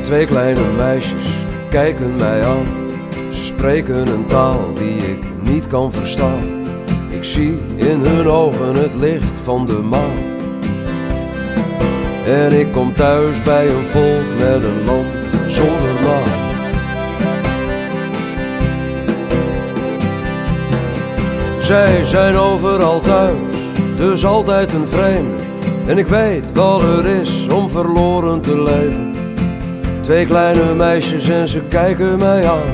Twee kleine meisjes kijken mij aan. Ze spreken een taal die ik niet kan verstaan. Ik zie in hun ogen het licht van de maan. En ik kom thuis bij een volk met een land zonder naam. Zij zijn overal thuis, dus altijd een vreemde. En ik weet wat het is om verloren te leven. Twee kleine meisjes en ze kijken mij aan.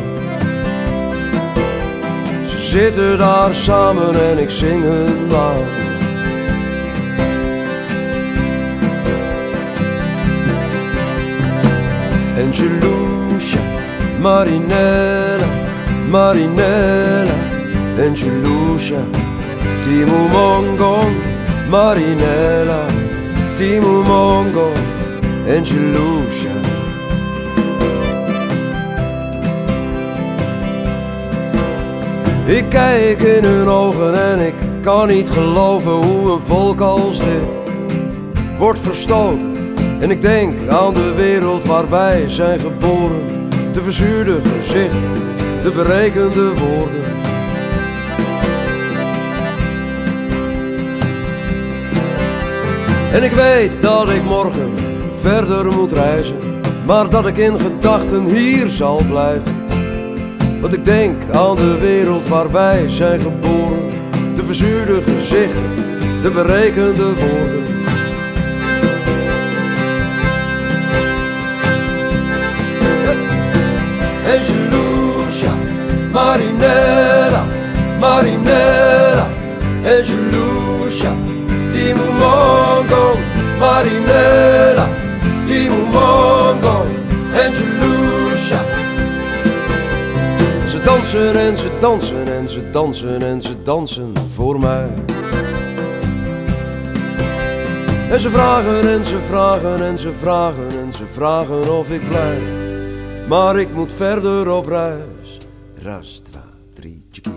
Ze zitten daar samen en ik zing hun naam. Angelusha, Marinella, Marinella, Angelusha, Timu Mongo, Marinella, Timu Mongo, Angelusha. Ik kijk in hun ogen en ik kan niet geloven hoe een volk als dit wordt verstoten. En ik denk aan de wereld waar wij zijn geboren. De verzuurde gezichten, de berekende woorden. En ik weet dat ik morgen verder moet reizen, maar dat ik in gedachten hier zal blijven. Want ik denk aan de wereld waar wij zijn geboren. De verzuurde gezichten, de berekende woorden. Angelusha, Marinella, Marinella, Angelusha, Timu Mongo, Marinella, Timu Mongo, Angelusha. Ze dansen en ze dansen en ze dansen en ze dansen voor mij. En ze vragen en ze vragen en ze vragen en ze vragen of ik blijf. Maar ik moet verder op reis. Ras, dva, drie, tjekire.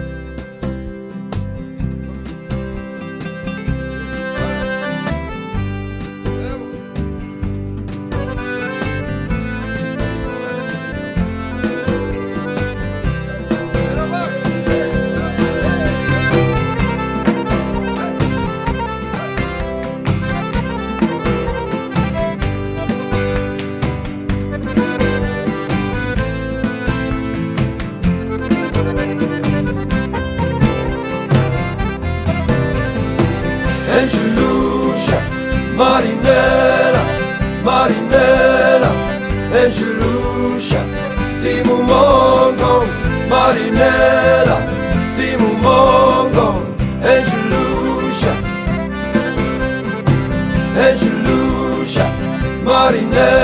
Angelusha, Marinella, Marinella, Angelusha, Timu Mongo, Marinella, Timu Mongo, Angelusha, Angelusha, Marinella.